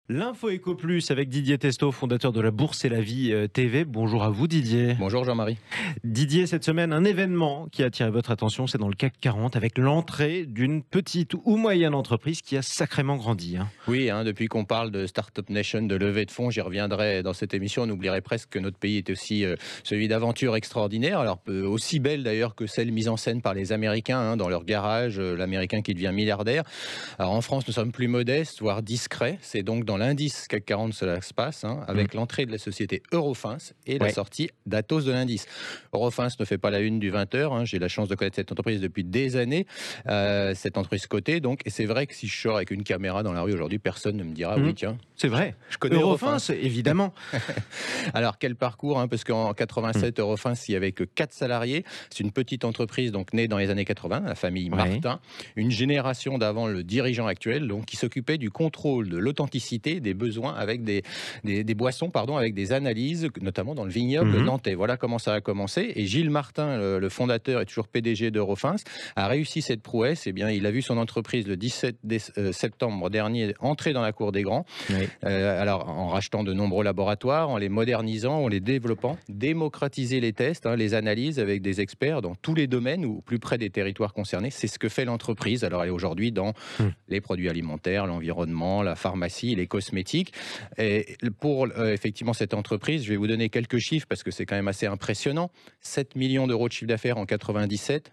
L'info Éco Plus avec Didier Testo, fondateur de la Bourse et la Vie TV. Bonjour à vous Didier. Bonjour Jean-Marie. Didier, cette semaine, un événement qui a attiré votre attention, c'est dans le CAC 40 avec l'entrée d'une petite ou moyenne entreprise qui a sacrément grandi. Oui, depuis qu'on parle de Startup Nation, de levée de fonds, j'y reviendrai dans cette émission. On oublierait presque que notre pays est aussi celui d'aventures extraordinaires, alors aussi belle d'ailleurs que celle mise en scène par les Américains dans leur garage, l'Américain qui devient milliardaire. Alors en France, nous sommes plus modestes, voire discrets. C'est donc dans l'indice CAC 40 cela se passe, avec l'entrée de la société Eurofins et la sortie d'Atos de l'indice. Eurofins ne fait pas la une du 20h, j'ai la chance de connaître cette entreprise depuis des années, cette entreprise cotée donc, et c'est vrai que si je sors avec une caméra dans la rue aujourd'hui, personne ne me dira oui tiens. C'est vrai, je connais Eurofins, évidemment. Alors quel parcours, parce qu'en 87, Eurofins, il n'y avait que 4 salariés. C'est une petite entreprise donc née dans les années 80, la famille Martin, une génération d'avant le dirigeant actuel, donc qui s'occupait du contrôle de l'authenticité des besoins avec des boissons, avec des analyses, notamment dans le vignoble nantais. Voilà comment ça a commencé. Et Gilles Martin, le fondateur et toujours PDG d'Eurofins, a réussi cette prouesse. Eh bien, il a vu son entreprise le 17 septembre dernier entrer dans la cour des grands. Alors, en rachetant de nombreux laboratoires, en les modernisant, en les développant, démocratiser les tests, les analyses avec des experts dans tous les domaines ou plus près des territoires concernés. C'est ce que fait l'entreprise. Alors, elle est aujourd'hui dans les produits alimentaires, l'environnement, la pharmacie, les cosmétiques. Et pour effectivement cette entreprise, je vais vous donner quelques chiffres parce que c'est quand même assez impressionnant. 7 millions d'euros de chiffre d'affaires en 97,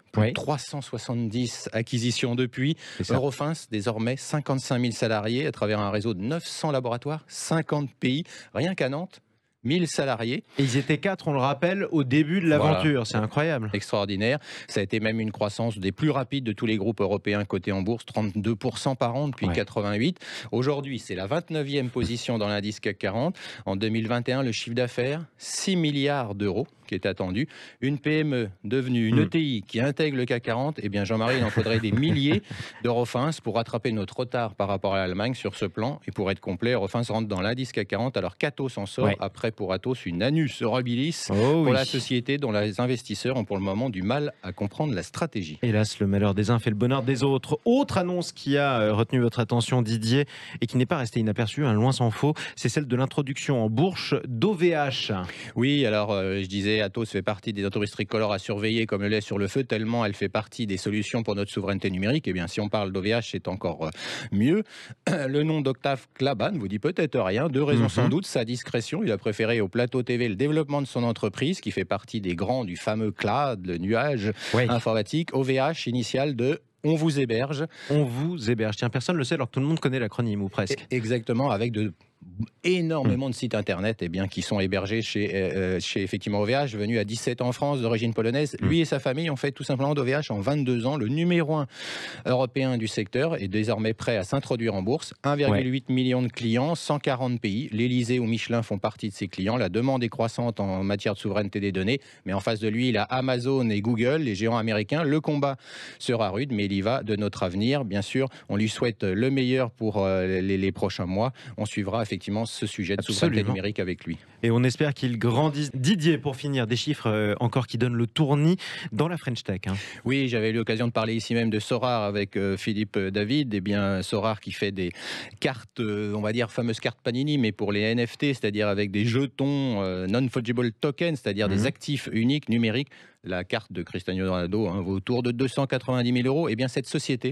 370 acquisitions depuis. Eurofins, désormais 55 000 salariés à travers un réseau de 900 laboratoires, 50 pays, rien qu'à Nantes. 1000 salariés. Et ils étaient 4, on le rappelle, au début de l'aventure. Voilà. C'est incroyable. Extraordinaire. Ça a été même une croissance des plus rapides de tous les groupes européens cotés en bourse, 32% par an depuis 88. Aujourd'hui, c'est la 29e position dans l'indice CAC 40. En 2021, le chiffre d'affaires, 6 milliards d'euros qui est attendu. Une PME devenue une ETI qui intègre le CAC 40, eh bien Jean-Marie, il en faudrait des milliers d'Eurofins pour rattraper notre retard par rapport à l'Allemagne sur ce plan. Et pour être complet, Eurofins rentre dans l'indice CAC 40 alors qu'Atos s'en sort après pour Atos une annus horribilis pour la société dont les investisseurs ont pour le moment du mal à comprendre la stratégie. Hélas, le malheur des uns fait le bonheur des autres. Autre annonce qui a retenu votre attention, Didier, et qui n'est pas restée inaperçue, loin s'en faut, c'est celle de l'introduction en bourse d'OVH. Oui, alors je disais, Atos fait partie des entreprises tricolores à surveiller comme le lait sur le feu, tellement elle fait partie des solutions pour notre souveraineté numérique. Eh bien, si on parle d'OVH, c'est encore mieux. Le nom d'Octave Klaba ne vous dit peut-être rien. Deux raisons sans doute. Sa discrétion. Il a préféré au plateau TV le développement de son entreprise, qui fait partie des grands du fameux cloud, le nuage informatique. OVH, initiale de On vous héberge. On vous héberge. Tiens, personne ne le sait alors que tout le monde connaît l'acronyme ou presque. Exactement, avec énormément de sites internet qui sont hébergés chez effectivement OVH, venu à 17 ans en France, d'origine polonaise. Lui et sa famille ont fait tout simplement d'OVH en 22 ans le numéro 1 européen du secteur et désormais prêt à s'introduire en bourse. 1,8 million de clients, 140 pays. L'Élysée ou Michelin font partie de ses clients. La demande est croissante en matière de souveraineté des données, mais en face de lui, il a Amazon et Google, les géants américains. Le combat sera rude, mais il y va de notre avenir. Bien sûr, on lui souhaite le meilleur pour les prochains mois. On suivra effectivement ce sujet de souveraineté numérique avec lui. Et on espère qu'il grandisse. Didier, pour finir, des chiffres encore qui donnent le tournis dans la French Tech. Oui, j'avais eu l'occasion de parler ici même de Sorar avec Philippe David. Eh bien, Sorar qui fait des cartes, on va dire fameuses cartes Panini, mais pour les NFT, c'est-à-dire avec des jetons non-fungible tokens, c'est-à-dire des actifs uniques numériques. La carte de Cristiano Ronaldo vaut autour de 290 000 euros. Eh bien, cette société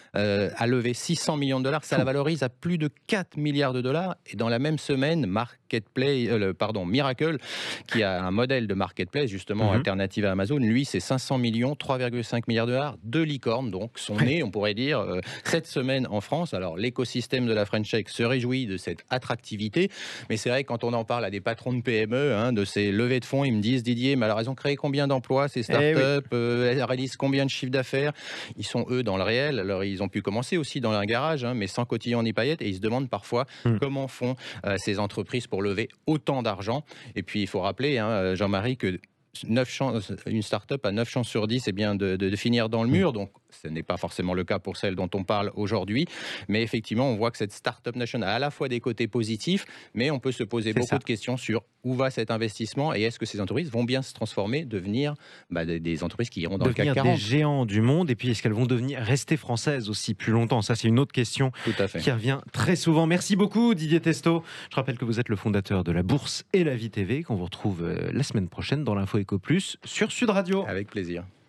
a levé 600 millions de dollars. Ça la valorise à plus de 4 milliards de dollars. Et dans la même semaine, Miracle, qui a un modèle de marketplace, justement, alternative à Amazon, lui, c'est 500 millions, 3,5 milliards de dollars, deux licornes, donc, sont nés, on pourrait dire, cette semaine en France. Alors, l'écosystème de la French Tech se réjouit de cette attractivité. Mais c'est vrai que quand on en parle à des patrons de PME, de ces levées de fonds, ils me disent, Didier, mais alors, elles ont créé combien d'emplois, ces startups, elles réalisent combien de chiffres d'affaires? Ils sont, eux, dans le réel. Alors, ils ont pu commencer aussi dans un garage, mais sans cotillon ni paillettes. Et ils se demandent parfois comment font ces entreprises pour lever autant d'argent. Et puis, il faut rappeler, Jean-Marie, que une start-up a 9 chances sur 10 de finir dans le mur. Donc, Ce n'est pas forcément le cas pour celle dont on parle aujourd'hui. Mais effectivement, on voit que cette Startup Nation a à la fois des côtés positifs, mais on peut se poser beaucoup de questions sur où va cet investissement et est-ce que ces entreprises vont bien se transformer, devenir des entreprises qui iront dans le CAC 40. Des géants du monde, et puis est-ce qu'elles vont rester françaises aussi plus longtemps? Ça, c'est une autre question qui revient très souvent. Merci beaucoup Didier Testo. Je rappelle que vous êtes le fondateur de la Bourse et la Vie TV, qu'on vous retrouve la semaine prochaine dans l'Info Éco Plus sur Sud Radio. Avec plaisir.